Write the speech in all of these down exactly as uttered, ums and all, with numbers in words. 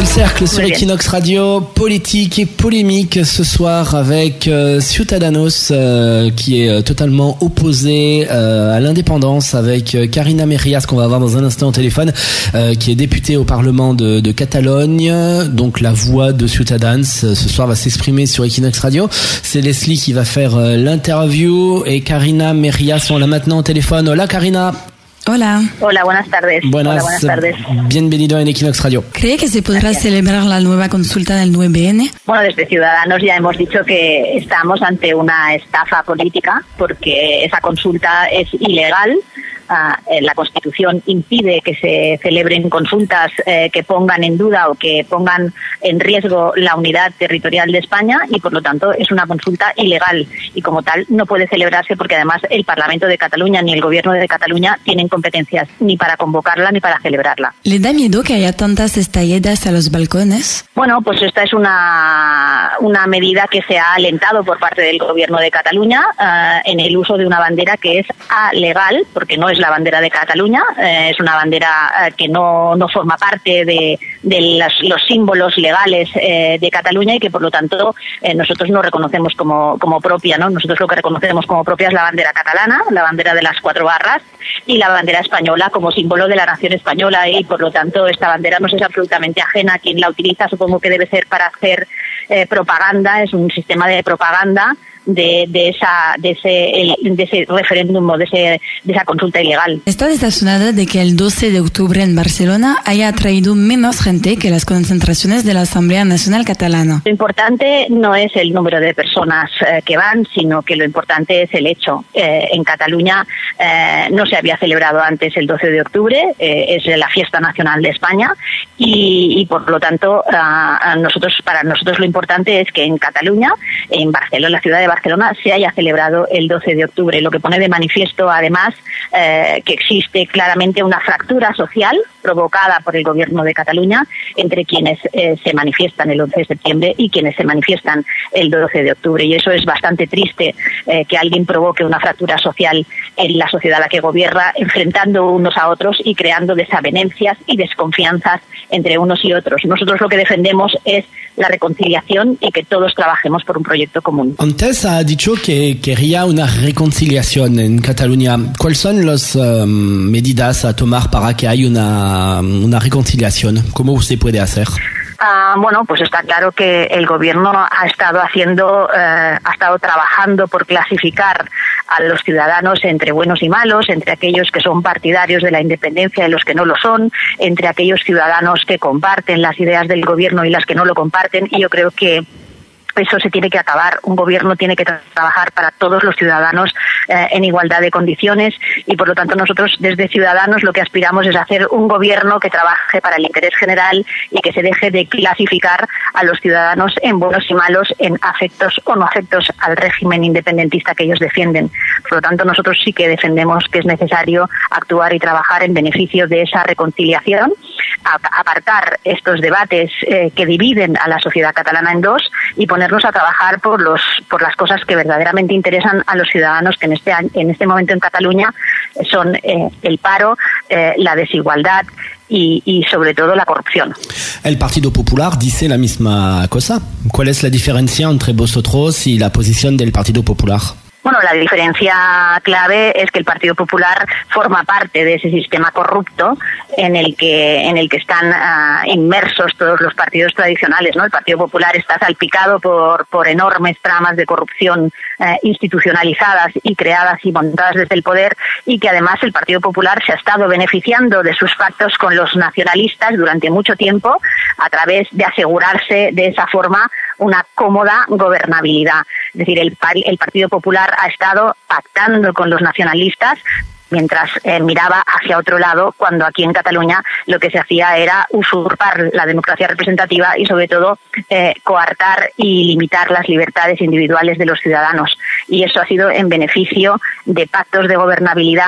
Cercle sur Equinox Radio, politique et polémique ce soir avec euh, Ciudadanos euh, qui est euh, totalement opposé euh, à l'indépendance, avec euh, Carina Mejías qu'on va avoir dans un instant au téléphone, euh, qui est députée au Parlement de, de Catalogne, donc la voix de Ciudadans euh, ce soir va s'exprimer sur Equinox Radio. C'est Leslie qui va faire euh, l'interview et Carina Mejías, on l'a maintenant au téléphone. Hola Carina. Hola. Hola, buenas tardes. Buenas, Hola, buenas tardes. Bienvenido en Equinox Radio. ¿Cree que se podrá Gracias. celebrar la nueva consulta del nueve ene? Bueno, desde Ciudadanos ya hemos dicho que estamos ante una estafa política porque esa consulta es ilegal. Uh, la Constitución impide que se celebren consultas eh, que pongan en duda o que pongan en riesgo la unidad territorial de España y, por lo tanto, es una consulta ilegal y, como tal, no puede celebrarse porque, además, el Parlamento de Cataluña ni el Gobierno de Cataluña tienen competencias ni para convocarla ni para celebrarla. ¿Le da miedo que haya tantas estallidas a los balcones? Bueno, pues esta es una, una medida que se ha alentado por parte del Gobierno de Cataluña uh, en el uso de una bandera que es alegal, porque no es la bandera de Cataluña, eh, es una bandera eh, que no, no forma parte de, de las, los símbolos legales eh, de Cataluña y que, por lo tanto, eh, nosotros no reconocemos como, como propia, ¿no? Nosotros lo que reconocemos como propia es la bandera catalana, la bandera de las cuatro barras y la bandera española como símbolo de la nación española y, por lo tanto, esta bandera nos es absolutamente ajena. Quien la utiliza supongo que debe ser para hacer eh, propaganda, es un sistema de propaganda de, de esa de ese de ese referéndum o de ese de esa consulta ilegal. ¿Está decepcionada de que el doce de octubre en Barcelona haya atraído menos gente que las concentraciones de la Asamblea Nacional Catalana? Lo importante no es el número de personas eh, que van, sino que lo importante es el hecho. Eh, en Cataluña eh, no se había celebrado antes el doce de octubre, eh, es la fiesta nacional de España y, y por lo tanto a, a nosotros para nosotros lo importante es que en Cataluña, en Barcelona, la ciudad de Barcelona, Barcelona se haya celebrado el doce de octubre, lo que pone de manifiesto además eh, que existe claramente una fractura social provocada por el Gobierno de Cataluña entre quienes eh, se manifiestan el once de septiembre y quienes se manifiestan el doce de octubre, y eso es bastante triste, eh, que alguien provoque una fractura social en la sociedad a la que gobierna, enfrentando unos a otros y creando desavenencias y desconfianzas entre unos y otros. Nosotros lo que defendemos es la reconciliación y que todos trabajemos por un proyecto común. Antes ha dicho que quería una reconciliación en Cataluña. ¿Cuáles son las um, medidas a tomar para que haya una, una reconciliación? ¿Cómo se puede hacer? Uh, bueno, pues está claro que el gobierno ha estado haciendo, uh, ha estado trabajando por clasificar a los ciudadanos entre buenos y malos, entre aquellos que son partidarios de la independencia y los que no lo son, entre aquellos ciudadanos que comparten las ideas del gobierno y las que no lo comparten, y yo creo que eso se tiene que acabar. Un gobierno tiene que tra- trabajar para todos los ciudadanos eh, en igualdad de condiciones y, por lo tanto, nosotros desde Ciudadanos lo que aspiramos es hacer un gobierno que trabaje para el interés general y que se deje de clasificar a los ciudadanos en buenos y malos, en afectos o no afectos al régimen independentista que ellos defienden. Por lo tanto, nosotros sí que defendemos que es necesario actuar y trabajar en beneficio de esa reconciliación, a- apartar estos debates eh, que dividen a la sociedad catalana en dos y poner a trabajar por los por las cosas que verdaderamente interesan a los ciudadanos, que en este en este momento en Cataluña son eh, el paro, eh, la desigualdad y, y sobre todo la corrupción. El Partido Popular dice la misma cosa. ¿Cuál es la diferencia entre vosotros y la posición del Partido Popular? Bueno, la diferencia clave es que el Partido Popular forma parte de ese sistema corrupto en el que en el que están uh, inmersos todos los partidos tradicionales, ¿no? El Partido Popular está salpicado por por enormes tramas de corrupción uh, institucionalizadas y creadas y montadas desde el poder, y que además el Partido Popular se ha estado beneficiando de sus pactos con los nacionalistas durante mucho tiempo a través de asegurarse de esa forma una cómoda gobernabilidad. Es decir, el, el Partido Popular ha estado pactando con los nacionalistas mientras eh, miraba hacia otro lado, cuando aquí en Cataluña lo que se hacía era usurpar la democracia representativa y, sobre todo, eh, coartar y limitar las libertades individuales de los ciudadanos. Y eso ha sido en beneficio de pactos de gobernabilidad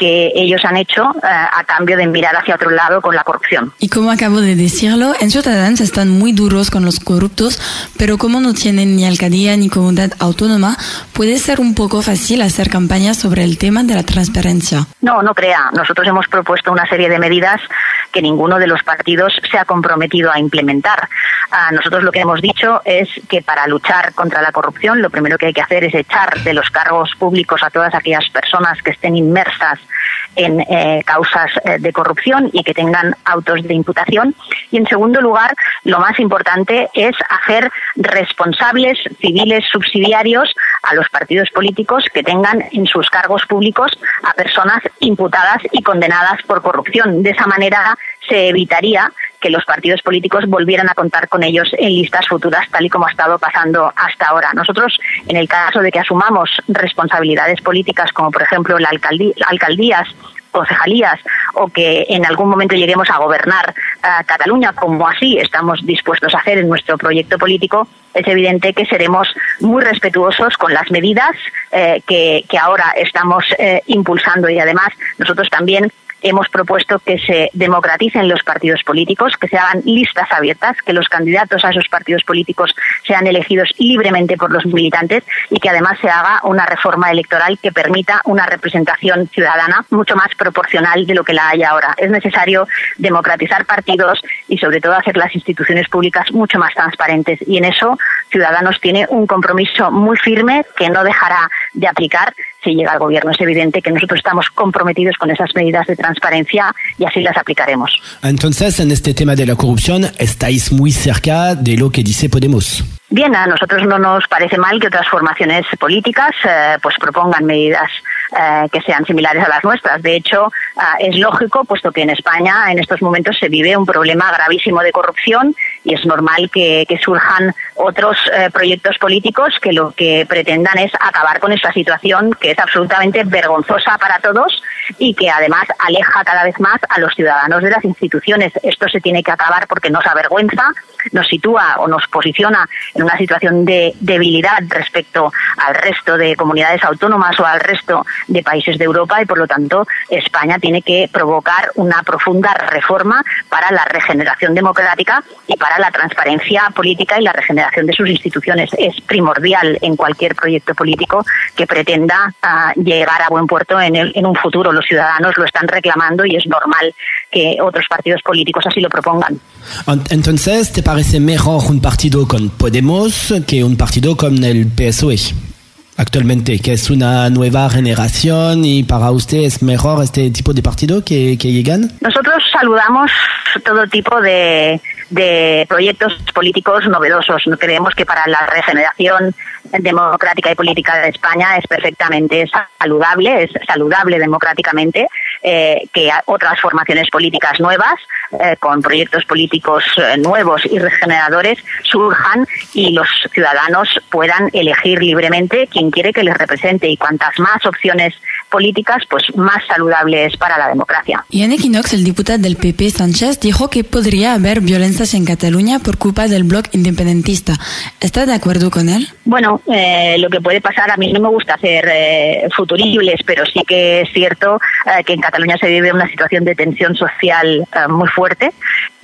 que ellos han hecho uh, a cambio de mirar hacia otro lado con la corrupción. Y como acabo de decirlo, en Ciudadanos están muy duros con los corruptos, pero como no tienen ni alcaldía ni comunidad autónoma, puede ser un poco fácil hacer campaña sobre el tema de la transparencia. No, no crea. Nosotros hemos propuesto una serie de medidas que ninguno de los partidos se ha comprometido a implementar. Uh, nosotros lo que hemos dicho es que para luchar contra la corrupción lo primero que hay que hacer es echar de los cargos públicos a todas aquellas personas que estén inmersas en eh, causas eh, de corrupción y que tengan autos de imputación. Y en segundo lugar, lo más importante es hacer responsables civiles subsidiarios a los partidos políticos que tengan en sus cargos públicos a personas imputadas y condenadas por corrupción. De esa manera se evitaría que los partidos políticos volvieran a contar con ellos en listas futuras, tal y como ha estado pasando hasta ahora. Nosotros, en el caso de que asumamos responsabilidades políticas, como por ejemplo la alcaldía, alcaldías, concejalías, o que en algún momento lleguemos a gobernar uh, Cataluña, como así estamos dispuestos a hacer en nuestro proyecto político, es evidente que seremos muy respetuosos con las medidas eh, que, que ahora estamos eh, impulsando, y además nosotros también hemos propuesto que se democraticen los partidos políticos, que se hagan listas abiertas, que los candidatos a esos partidos políticos sean elegidos libremente por los militantes y que además se haga una reforma electoral que permita una representación ciudadana mucho más proporcional de lo que la hay ahora. Es necesario democratizar partidos y sobre todo hacer las instituciones públicas mucho más transparentes, y en eso Ciudadanos tiene un compromiso muy firme que no dejará de aplicar si llega al gobierno. Es evidente que nosotros estamos comprometidos con esas medidas de transparencia y así las aplicaremos. Entonces, en este tema de la corrupción, estáis muy cerca de lo que dice Podemos. Bien, a nosotros no nos parece mal que otras formaciones políticas eh, pues propongan medidas eh, que sean similares a las nuestras. De hecho, eh, es lógico, puesto que en España en estos momentos se vive un problema gravísimo de corrupción, y es normal que, que surjan otros eh, proyectos políticos que lo que pretendan es acabar con esta situación que es absolutamente vergonzosa para todos y que además aleja cada vez más a los ciudadanos de las instituciones. Esto se tiene que acabar porque nos avergüenza, nos sitúa o nos posiciona en una situación de debilidad respecto al resto de comunidades autónomas o al resto de países de Europa, y por lo tanto España tiene que provocar una profunda reforma para la regeneración democrática y para la transparencia política y la regeneración de sus instituciones. Es primordial en cualquier proyecto político que pretenda uh, llegar a buen puerto en, el, en un futuro. Los ciudadanos lo están reclamando y es normal que otros partidos políticos así lo propongan. Entonces, ¿te parece mejor un partido con Podemos que un partido con el P S O E actualmente, que es una nueva generación, y para usted es mejor este tipo de partido que, que llegan? Nosotros saludamos todo tipo de, de proyectos políticos novedosos. Creemos que para la regeneración democrática y política de España es perfectamente saludable, es saludable democráticamente eh, que otras formaciones políticas nuevas, eh, con proyectos políticos eh, nuevos y regeneradores, surjan y los ciudadanos puedan elegir libremente quien quiere que les represente, y cuantas más opciones políticas, pues más saludable es para la democracia. Y en Equinox, el diputado del P P, Sánchez, dijo que podría haber violencias en Cataluña por culpa del bloc independentista. ¿Está de acuerdo con él? Bueno, eh, lo que puede pasar, a mí no me gusta hacer eh, futuribles, pero sí que es cierto eh, que en Cataluña se vive una situación de tensión social eh, muy fuerte,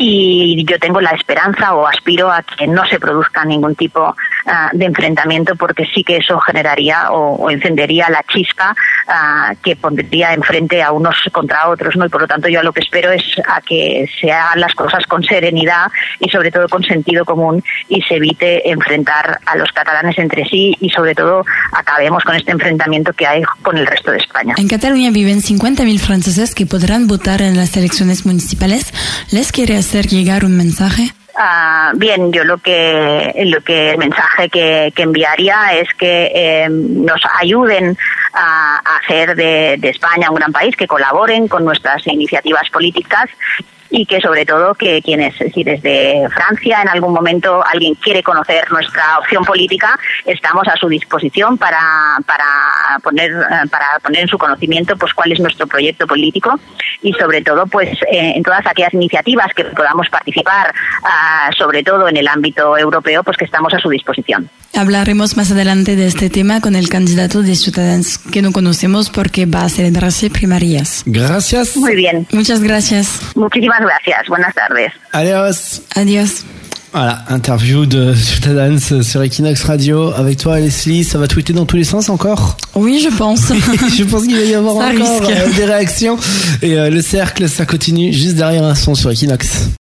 y yo tengo la esperanza o aspiro a que no se produzca ningún tipo uh, de enfrentamiento, porque sí que eso generaría o, o encendería la chispa uh, que pondría enfrente a unos contra otros, ¿no? Y por lo tanto yo lo que espero es a que se hagan las cosas con serenidad y sobre todo con sentido común, y se evite enfrentar a los catalanes entre sí, y sobre todo acabemos con este enfrentamiento que hay con el resto de España. En Cataluña viven cincuenta mil franceses que podrán votar en las elecciones municipales. ¿Les quiere hacer llegar un mensaje? Uh, bien, yo lo que lo que el mensaje que, que enviaría es que eh, nos ayuden a, a hacer de, de España un gran país, que colaboren con nuestras iniciativas políticas y que sobre todo que quienes, si desde Francia en algún momento alguien quiere conocer nuestra opción política, estamos a su disposición para para poner para poner en su conocimiento pues cuál es nuestro proyecto político y sobre todo pues eh, en todas aquellas iniciativas que podamos participar, uh, sobre todo en el ámbito europeo, pues que estamos a su disposición. Hablaremos más adelante de este tema con el candidato de Ciutadans, que no conocemos porque va a celebrarse primarias. Gracias. Muy bien. Muchas gracias. Muchísimas gracias. Buenas tardes. Adiós. Adiós. Voilà, interview de Ciutadans sur Equinox Radio. Avec toi, Leslie, ça va tweeter dans tous les sens encore? Oui, je pense. Je pense qu'il va y avoir ça encore risque. Euh, des réactions. Et euh, le cercle, ça continue juste derrière un son sur Equinox.